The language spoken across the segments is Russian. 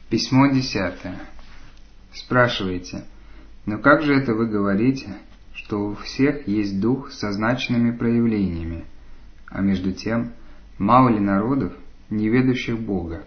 Письмо 10. Спрашиваете: но как же это вы говорите, что у всех есть дух со значными проявлениями, а между тем мало ли народов, не ведущих Бога?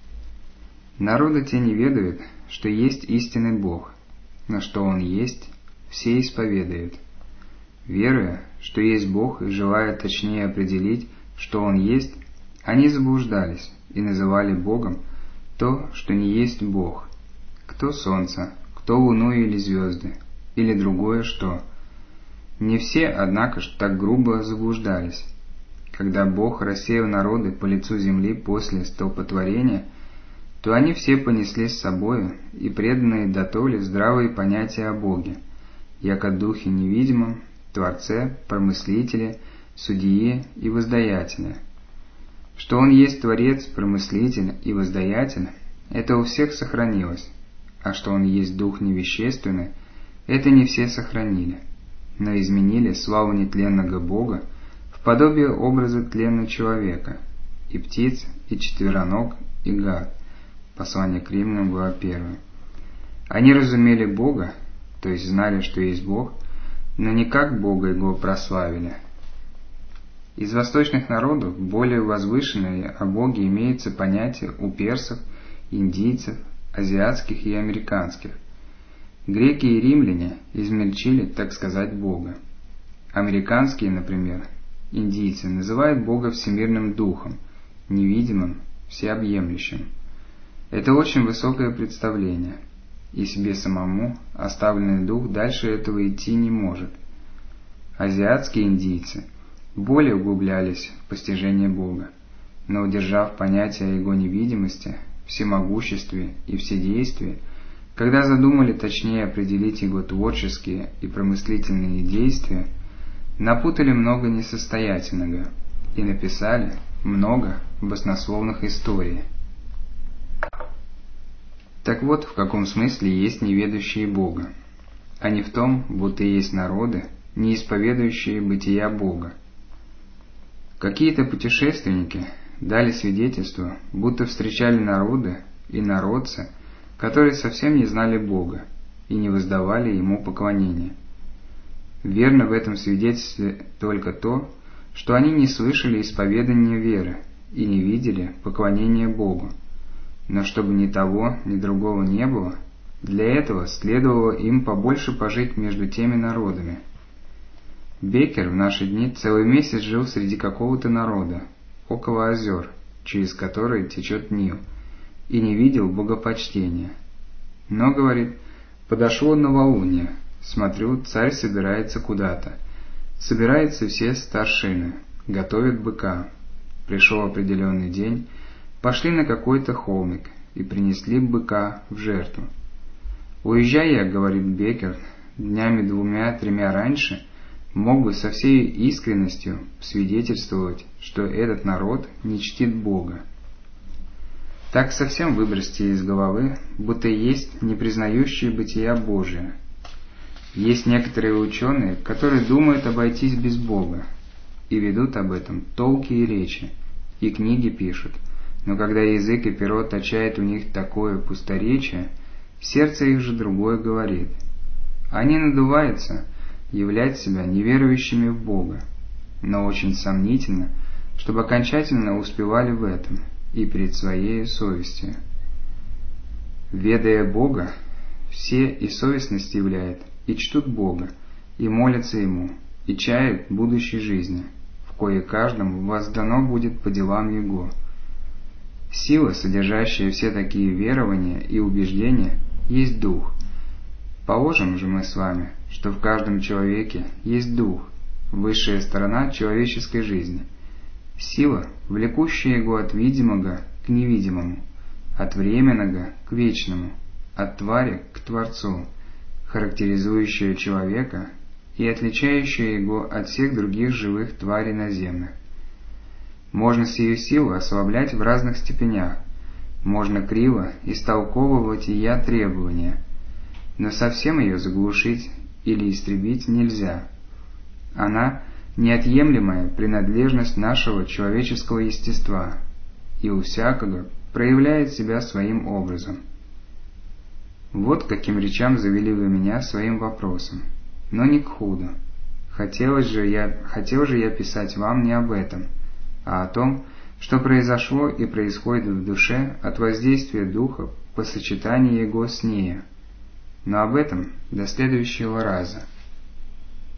Народы те не ведают, что есть истинный Бог, но что Он есть, все исповедуют. Веруя, что есть Бог, и желая точнее определить, что Он есть, они заблуждались и называли Богом то, что не есть Бог, кто солнце, кто луну или звезды, или другое что. Не все, однако ж, так грубо заблуждались. Когда Бог рассеял народы по лицу земли после столпотворения, то они все понесли с собою и преданные дотоле здравые понятия о Боге, яко духе невидимом, Творце, Промыслителе, Судье и Воздаятеле. Что Он есть Творец, Промыслитель и Воздаятель, это у всех сохранилось, а что Он есть Дух невещественный, это не все сохранили, но изменили славу нетленного Бога в подобие образа тленного человека, и птиц, и четвероног, и гад. Послание к Римлянам, глава 1. Они разумели Бога, то есть знали, что есть Бог, но не как Бога Его прославили. Из восточных народов более возвышенное о Боге имеется понятие у персов, индийцев, азиатских и американских. Греки и римляне измельчили, так сказать, Бога. Американские, например, индийцы называют Бога всемирным духом, невидимым, всеобъемлющим. Это очень высокое представление, и себе самому оставленный дух дальше этого идти не может. Азиатские индийцы более углублялись в постижение Бога, но, удержав понятие о Его невидимости, всемогуществе и вседействии, когда задумали точнее определить Его творческие и промыслительные действия, напутали много несостоятельного и написали много баснословных историй. Так вот, в каком смысле есть неведущие Бога, а не в том, будто есть народы, не исповедующие бытия Бога. Какие-то путешественники дали свидетельство, будто встречали народы и народцы, которые совсем не знали Бога и не воздавали Ему поклонения. Верно в этом свидетельстве только то, что они не слышали исповедания веры и не видели поклонения Богу. Но чтобы ни того, ни другого не было, для этого следовало им побольше пожить между теми народами. Беккер в наши дни целый месяц жил среди какого-то народа, около озер, через которые течет Нил, и не видел богопочтения. Но, говорит, подошло новолуние, смотрю, царь собирается куда-то. Собираются все старшины, готовят быка. Пришел определенный день, пошли на какой-то холмик и принесли быка в жертву. Уезжая, говорит Беккер, днями 2-3 раньше, мог бы со всей искренностью свидетельствовать, что этот народ не чтит Бога. Так совсем выбросьте из головы, будто есть не признающие бытия Божия. Есть некоторые ученые, которые думают обойтись без Бога, и ведут об этом толки и речи, и книги пишут, но когда язык и перо точает у них такое пусторечие, сердце их же другое говорит. Они надуваются являть себя неверующими в Бога, но очень сомнительно, чтобы окончательно успевали в этом и перед своей совестью. Ведая Бога, все и совестность являют, и чтут Бога, и молятся Ему, и чают будущей жизни, в кое каждому воздано будет по делам Его. Сила, содержащая все такие верования и убеждения, есть Дух. Положим же мы с вами, что в каждом человеке есть Дух, высшая сторона человеческой жизни, сила, влекущая его от видимого к невидимому, от временного к вечному, от твари к Творцу, характеризующая человека и отличающая его от всех других живых тварей наземных. Можно сию силу ослаблять в разных степенях, можно криво истолковывать ее требования, но совсем ее заглушить или истребить нельзя. Она – неотъемлемая принадлежность нашего человеческого естества, и у всякого проявляет себя своим образом. Вот к каким речам завели вы меня своим вопросом, но не к худу. Хотел же я писать вам не об этом, а о том, что произошло и происходит в душе от воздействия Духа по сочетанию его с нею. Но об этом до следующего раза.